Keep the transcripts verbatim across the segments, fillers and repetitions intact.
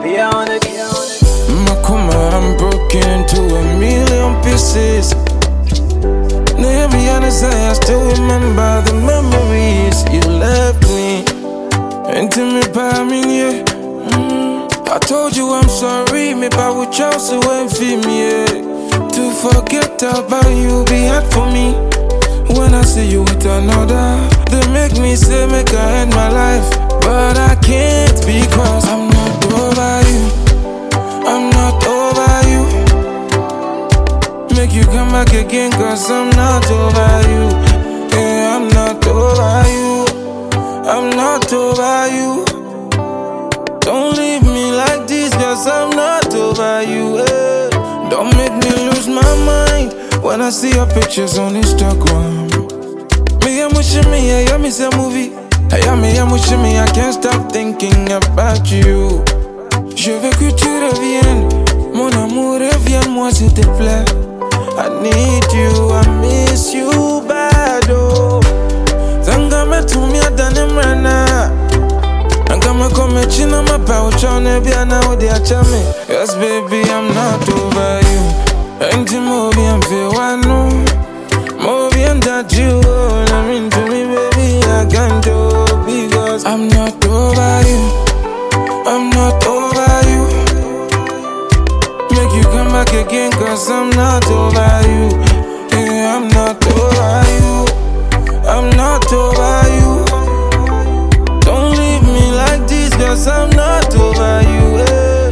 Be on it, be on it. Makuma, I'm broken into a million pieces. No, you be honest, I still remember the memories you left me. Intimate by me, yeah. Mm. I told you I'm sorry, maybe I would choose to envy me, yeah. To forget about you be hard for me. When I see you with another, they make me say make I end my life, but I can't because I'm not over you. I'm not over you. Make you come back again cause I'm not over you. Yeah, I'm not over you. I'm not over you. Don't leave me like this cause I'm not over you. Yeah. Don't make me lose my mind when I see your pictures on Instagram. Me, I'm wishing me, I am miss a movie. I am me, I'm wishing me, I can't stop thinking about you. Je veux que tu reviennes, mon amour, reviens-moi s'il te plaît. I need you, I miss you bad, oh. Zanga me to me, I done him right now. Zanga me come china my pouch on every now they are charming. Yes, baby, I'm not over you. Ain't you movie and feel one, no. Movie and that you, oh, I mean to me, baby, I can't do because I'm not over you. I'm not over you. Make you come back again cause I'm not over you. Yeah, I'm not over you. I'm not over you. Don't leave me like this cause I'm not over you. Yeah.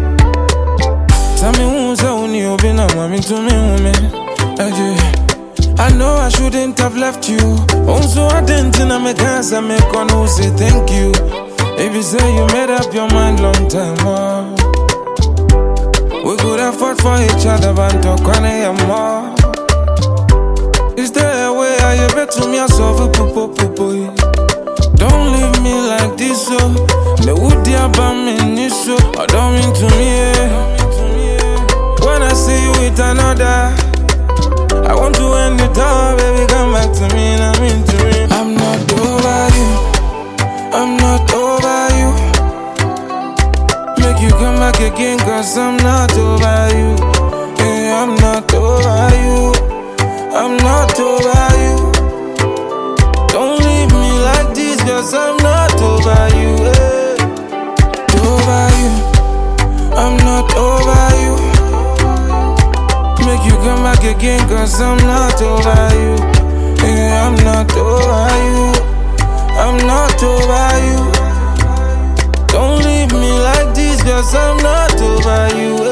Tell me who's on you, been a mommy to me, woman. I know I shouldn't have left you. Also, I didn't know me guys I make on who say thank you. If you say you made up your mind long time, oh. We could have fought for each other, but talk on it more. Is there a way I ever to me? I saw a poo poo. Don't leave me like this, so the wood dear bum in this, so I don't mean to me, yeah. When I see you with another, I want to end it all, baby, come back to me, I mean to me. I'm not over you. I'm not over you. Make you come back again cause I'm not over you. Yeah, I'm not over you. I'm not over you. Don't leave me like this cause I'm not over you. Yeah. Over you. I'm not over you. Make you come back again cause I'm not over you. Yeah, I'm not over you. I'm not over you. Don't leave me like this cause I'm not over you.